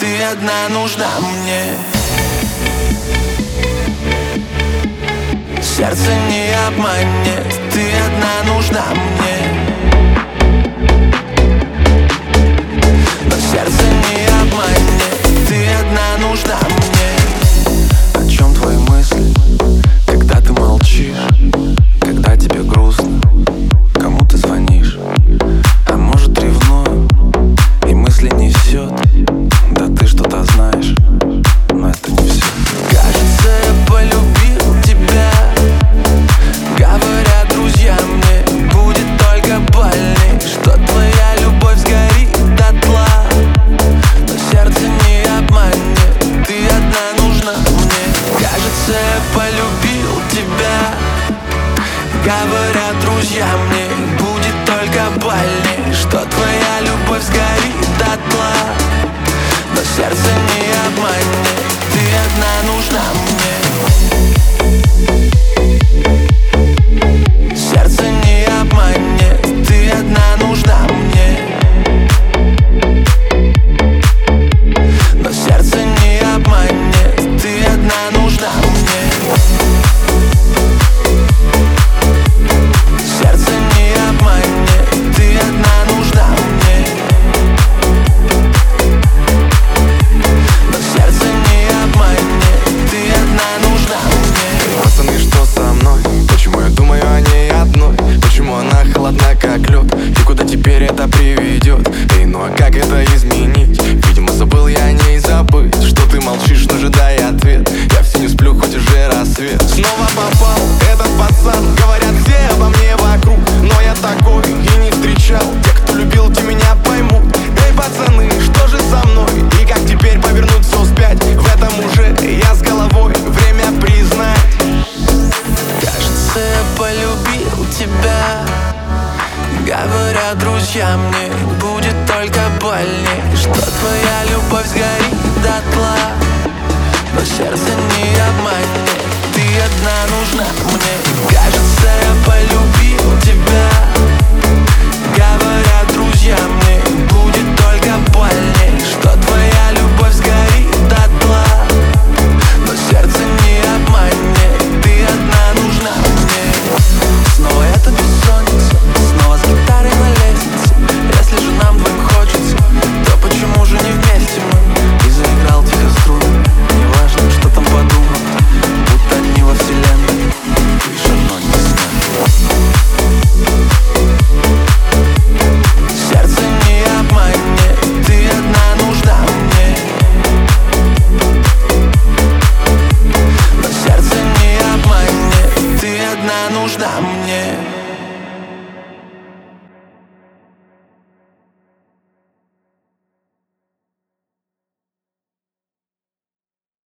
ты одна нужна мне. Сердце не обманет, ты одна нужна мне. Но сердце не обманет, ты одна нужна мне. О чем твои мысли, когда ты молчишь? Когда тебе грустно, кому ты звонишь? А может, ревную и мысли несет? Да ты что-то знаешь, но это не все. Кажется, я полюбил тебя. Говорят друзья мне, будет только больней, что твоя любовь сгорит дотла. Но сердце не обманет, ты одна нужна мне. Кажется, я полюбил тебя. Говорят друзья мне, будет только больней, что твоя любовь сгорит дотла. Но сердце не обманет, ты одна нужна мне.